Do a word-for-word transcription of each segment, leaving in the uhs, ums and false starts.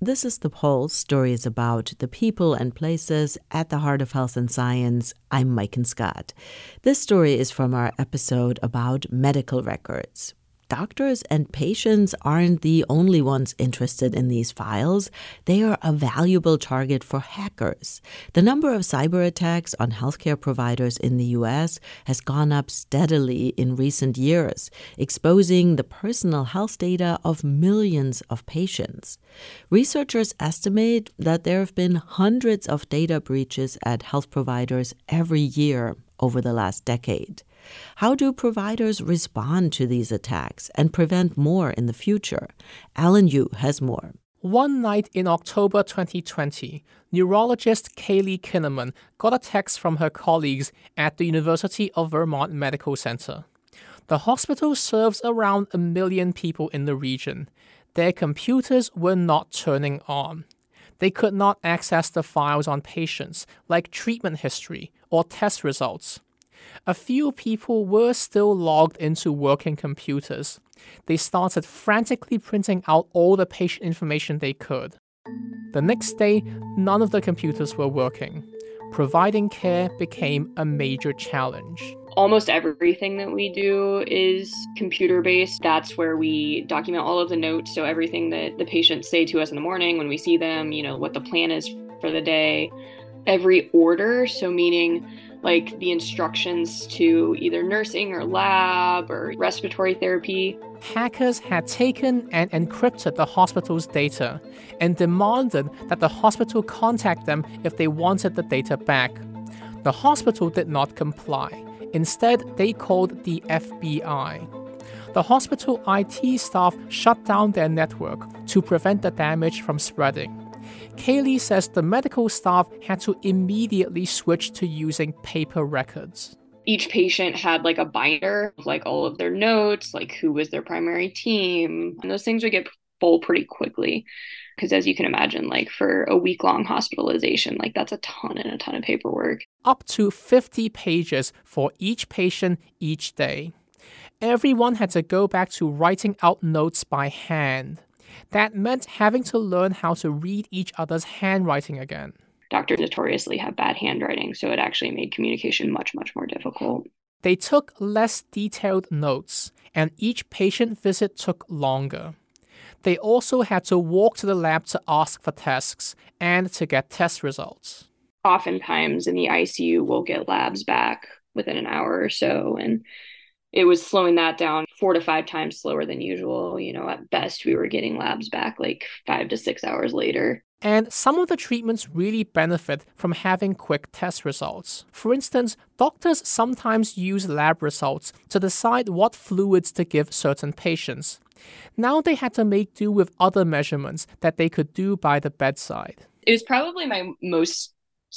This is The Pulse, stories about the people and places at the heart of health and science. I'm Maiken Scott. This story is from our episode about medical records. Doctors and patients aren't the only ones interested in these files. They are a valuable target for hackers. The number of cyber attacks on healthcare providers in the U S has gone up steadily in recent years, exposing the personal health data of millions of patients. Researchers estimate that there have been hundreds of data breaches at health providers every year over the last decade. How do providers respond to these attacks and prevent more in the future? Alan Yu has more. One night in October twenty twenty, neurologist Kaylee Kinnaman got a text from her colleagues at the University of Vermont Medical Center. The hospital serves around a million people in the region. Their computers were not turning on. They could not access the files on patients, like treatment history or test results. A few people were still logged into working computers. They started frantically printing out all the patient information they could. The next day, none of the computers were working. Providing care became a major challenge. Almost everything that we do is computer-based. That's where we document all of the notes, so everything that the patients say to us in the morning when we see them, you know, what the plan is for the day. Every order, so meaning like the instructions to either nursing or lab or respiratory therapy. Hackers had taken and encrypted the hospital's data and demanded that the hospital contact them if they wanted the data back. The hospital did not comply. Instead, they called the F B I. The hospital I T staff shut down their network to prevent the damage from spreading. Kaylee says the medical staff had to immediately switch to using paper records. Each patient had like a binder of like all of their notes, like who was their primary team. And those things would get full pretty quickly. Because as you can imagine, like for a week-long hospitalization, like that's a ton and a ton of paperwork. Up to fifty pages for each patient each day. Everyone had to go back to writing out notes by hand. That meant having to learn how to read each other's handwriting again. Doctors notoriously have bad handwriting, so it actually made communication much, much more difficult. They took less detailed notes, and each patient visit took longer. They also had to walk to the lab to ask for tests and to get test results. Oftentimes in the I C U, we'll get labs back within an hour or so, and it was slowing that down four to five times slower than usual. You know, at best, we were getting labs back like five to six hours later. And some of the treatments really benefit from having quick test results. For instance, doctors sometimes use lab results to decide what fluids to give certain patients. Now they had to make do with other measurements that they could do by the bedside. It was probably my most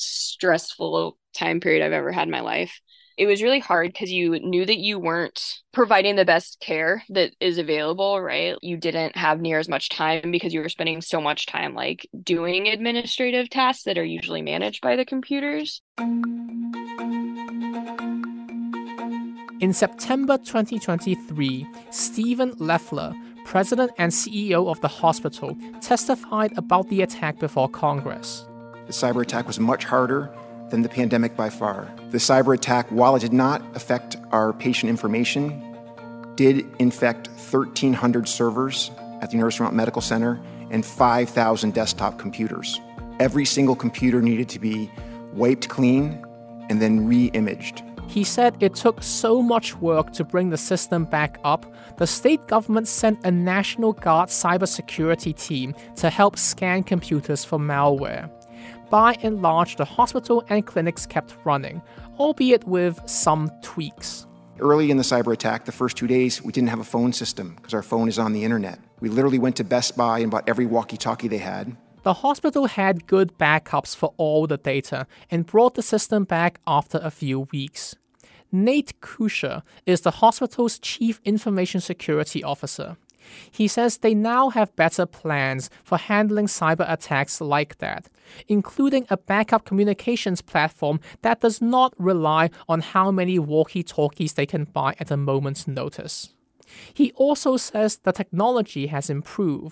stressful time period I've ever had in my life. It was really hard because you knew that you weren't providing the best care that is available, right? You didn't have near as much time because you were spending so much time like doing administrative tasks that are usually managed by the computers. In September twenty twenty-three, Stephen Leffler, president and C E O of the hospital, testified about the attack before Congress. The cyber attack was much harder than the pandemic by far. The cyber attack, while it did not affect our patient information, did infect thirteen hundred servers at the University of Vermont Medical Center and five thousand desktop computers. Every single computer needed to be wiped clean and then re-imaged. He said it took so much work to bring the system back up, the state government sent a National Guard cybersecurity team to help scan computers for malware. By and large, the hospital and clinics kept running, albeit with some tweaks. Early in the cyber attack, the first two days, we didn't have a phone system because our phone is on the internet. We literally went to Best Buy and bought every walkie-talkie they had. The hospital had good backups for all the data and brought the system back after a few weeks. Nate Kusher is the hospital's chief information security officer. He says they now have better plans for handling cyber attacks like that, including a backup communications platform that does not rely on how many walkie-talkies they can buy at a moment's notice. He also says the technology has improved.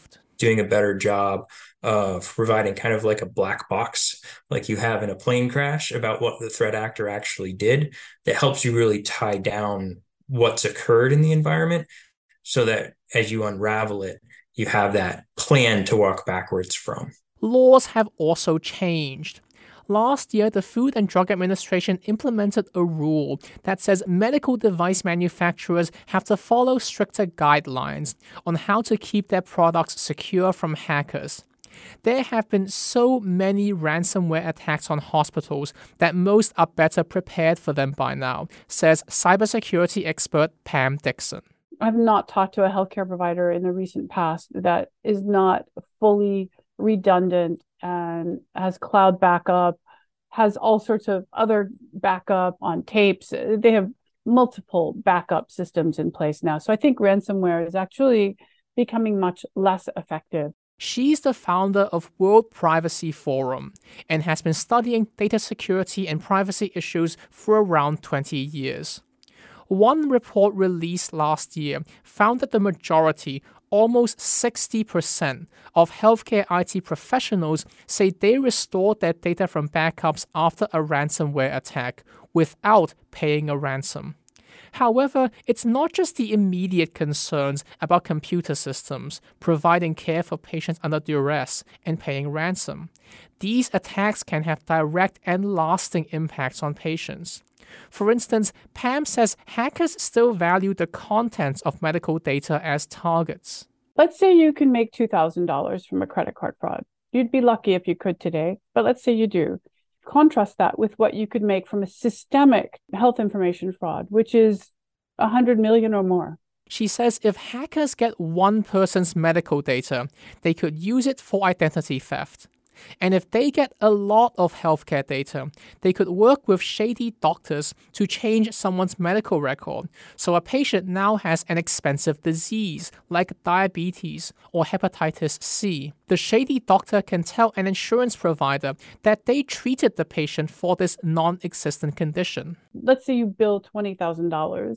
doing a better job of providing kind of like a black box, like you have in a plane crash, about what the threat actor actually did, that helps you really tie down what's occurred in the environment so that as you unravel it, you have that plan to walk backwards from. Laws have also changed. Last year, the Food and Drug Administration implemented a rule that says medical device manufacturers have to follow stricter guidelines on how to keep their products secure from hackers. There have been so many ransomware attacks on hospitals that most are better prepared for them by now, says cybersecurity expert Pam Dixon. I've not talked to a healthcare provider in the recent past that is not fully redundant and has cloud backup, has all sorts of other backup on tapes. They have multiple backup systems in place now. So I think ransomware is actually becoming much less effective. She's the founder of World Privacy Forum and has been studying data security and privacy issues for around twenty years. One report released last year found that the majority, almost sixty percent, of healthcare I T professionals say they restored their data from backups after a ransomware attack without paying a ransom. However, it's not just the immediate concerns about computer systems, providing care for patients under duress, and paying ransom. These attacks can have direct and lasting impacts on patients. For instance, Pam says hackers still value the contents of medical data as targets. Let's say you can make two thousand dollars from a credit card fraud. You'd be lucky if you could today, but let's say you do. Contrast that with what you could make from a systemic health information fraud, which is one hundred million or more. She says if hackers get one person's medical data, they could use it for identity theft. And if they get a lot of healthcare data, they could work with shady doctors to change someone's medical record. So a patient now has an expensive disease like diabetes or hepatitis C. The shady doctor can tell an insurance provider that they treated the patient for this non-existent condition. Let's say you bill twenty thousand dollars.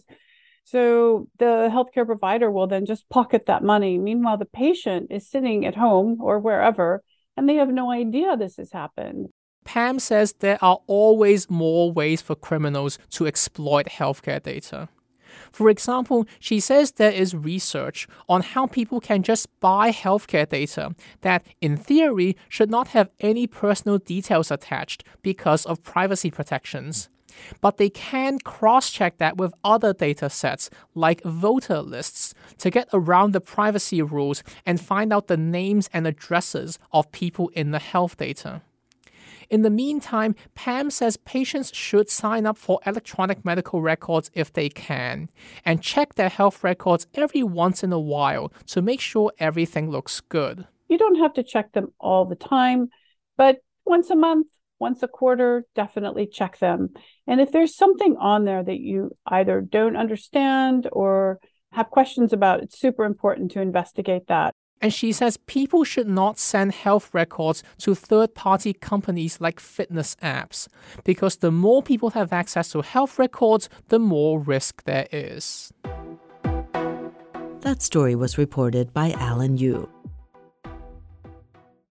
So the healthcare provider will then just pocket that money. Meanwhile, the patient is sitting at home or wherever, and they have no idea this has happened. Pam says there are always more ways for criminals to exploit healthcare data. For example, she says there is research on how people can just buy healthcare data that, in theory, should not have any personal details attached because of privacy protections. But they can cross-check that with other data sets, like voter lists, to get around the privacy rules and find out the names and addresses of people in the health data. In the meantime, Pam says patients should sign up for electronic medical records if they can, and check their health records every once in a while to make sure everything looks good. You don't have to check them all the time, but once a month, once a quarter, definitely check them. And if there's something on there that you either don't understand or have questions about, it's super important to investigate that. And she says people should not send health records to third-party companies like fitness apps, because the more people have access to health records, the more risk there is. That story was reported by Alan Yu.